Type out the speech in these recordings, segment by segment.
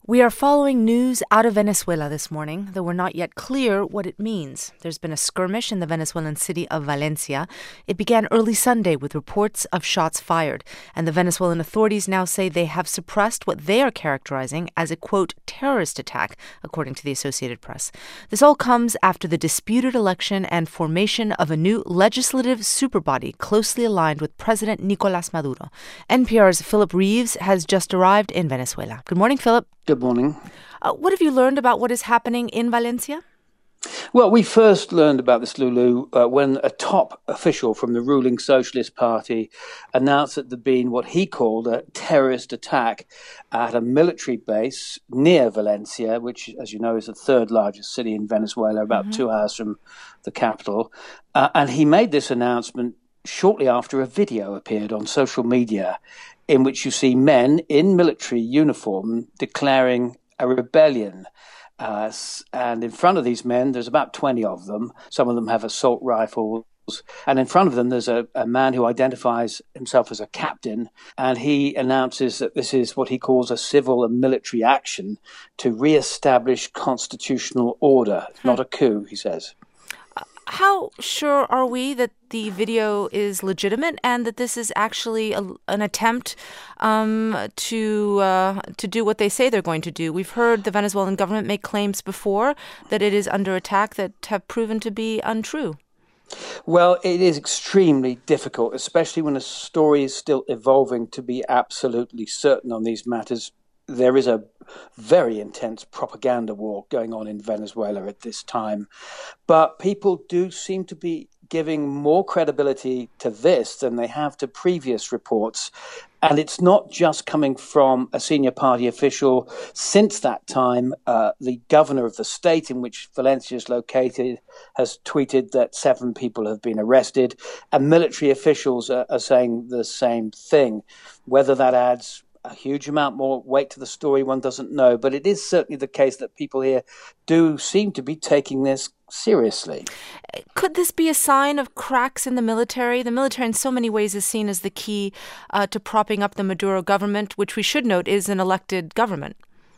We are following news out of Venezuela this morning, though we're not yet clear what it means. There's been a skirmish in the Venezuelan city of Valencia. It began early Sunday with reports of shots fired, and the Venezuelan authorities now say they have suppressed what they are characterizing as a, quote, terrorist attack, according to the Associated Press. This all comes after the disputed election and formation of a new legislative superbody closely aligned with President Nicolas Maduro. NPR's Philip Reeves has just arrived in Venezuela. Good morning, Philip. Good morning. What have you learned about what is happening in Valencia? Well, we first learned about this, Lulu, when a top official from the ruling Socialist Party announced that there'd been what he called a terrorist attack at a military base near Valencia, which, as you know, is the third largest city in Venezuela, about 2 hours from the capital. And he made this announcement shortly after a video appeared on social media in which you see men in military uniform declaring a rebellion. And in front of these men, there's about 20 of them. Some of them have assault rifles. And in front of them, there's a man who identifies himself as a captain. And he announces that this is what he calls a civil and military action to reestablish constitutional order. It's not a coup, he says. How sure are we that the video is legitimate and that this is actually an attempt to do what they say they're going to do? We've heard the Venezuelan government make claims before that it is under attack that have proven to be untrue. Well, it is extremely difficult, especially when a story is still evolving, to be absolutely certain on these matters. There is a very intense propaganda war going on in Venezuela at this time. But people do seem to be giving more credibility to this than they have to previous reports. And it's not just coming from a senior party official. Since that time, the governor of the state in which Valencia is located has tweeted that 7 people have been arrested. And military officials are saying the same thing. Whether that adds a huge amount more weight to the story, one doesn't know. But it is certainly the case that people here do seem to be taking this seriously. Could this be a sign of cracks in the military? The military in so many ways is seen as the key to propping up the Maduro government, which we should note is an elected government.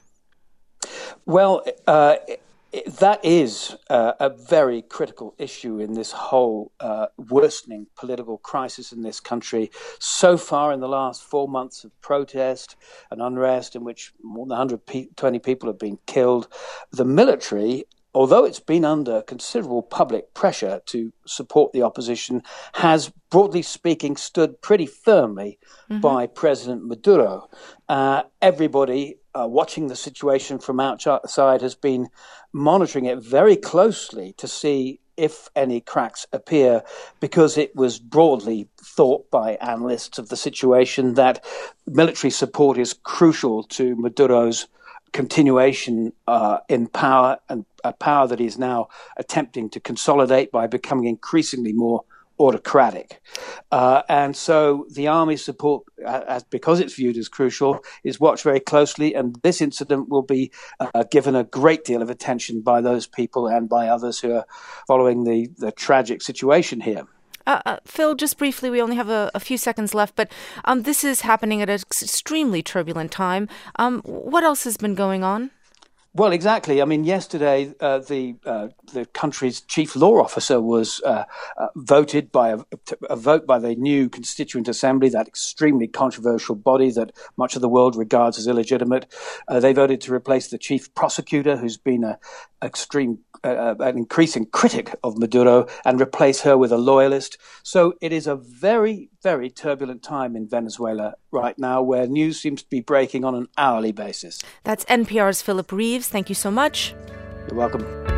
Well, that is a very critical issue in this whole worsening political crisis in this country. So far, in the last 4 months of protest and unrest, in which more than 120 people have been killed, the military, although it's been under considerable public pressure to support the opposition, has, broadly speaking, stood pretty firmly by President Maduro. Everybody watching the situation from outside has been monitoring it very closely to see if any cracks appear, because it was broadly thought by analysts of the situation that military support is crucial to Maduro's continuation in power, and a power that he's now attempting to consolidate by becoming increasingly more autocratic. And so the army's support, because it's viewed as crucial, is watched very closely. And this incident will be given a great deal of attention by those people and by others who are following the tragic situation here. Phil, just briefly, we only have a few seconds left, but this is happening at an extremely turbulent time. What else has been going on? Well, exactly. I mean, yesterday, the country's chief law officer was voted by a vote by the new Constituent Assembly, that extremely controversial body that much of the world regards as illegitimate. They voted to replace the chief prosecutor, who's been an increasing critic of Maduro, and replace her with a loyalist. So it is a very, very turbulent time in Venezuela right now, where news seems to be breaking on an hourly basis. That's NPR's Philip Reeves. Thank you so much. You're welcome.